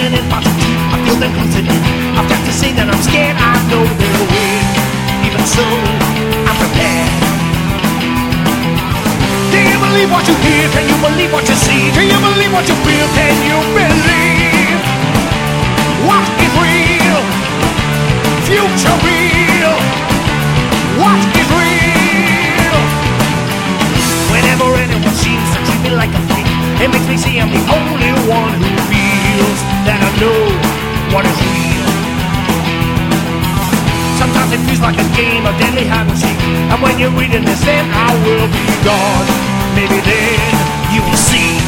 standing in front of you, I feel them close to me. I've got to say that I'm scared, I know they'll win. Even so, I'm prepared. Do you believe what you hear? Can you believe what you see? Do you believe what you feel? Can you believe what is real? Future real. What is real? Whenever anyone seems to treat me like a freak, it makes me see I'm the only one who feels that I know what is real. Sometimes it feels like a game of deadly hide and seek, and when you're reading this, then I will be gone. Maybe then you will see.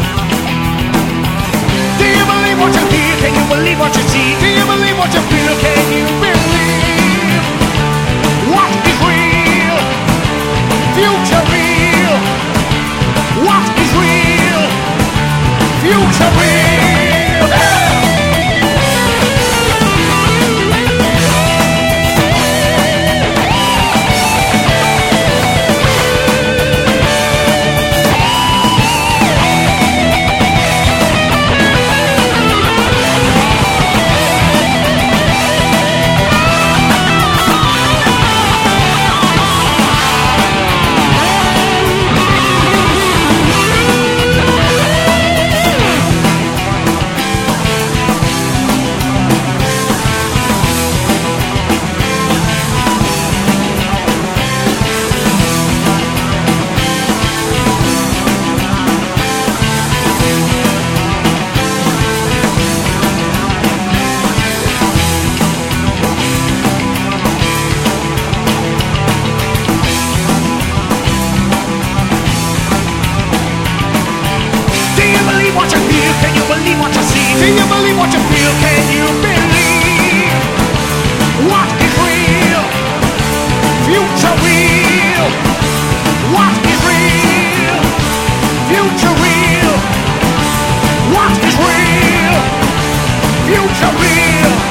Do you believe what you hear? Can you believe what you see? Do you believe what you feel? Can you believe what is real? Future real. What is real? Future real. Can you believe what you see? Do you believe what you feel? Can you believe what is real? Future real. What is real? Future real. What is real? Future real.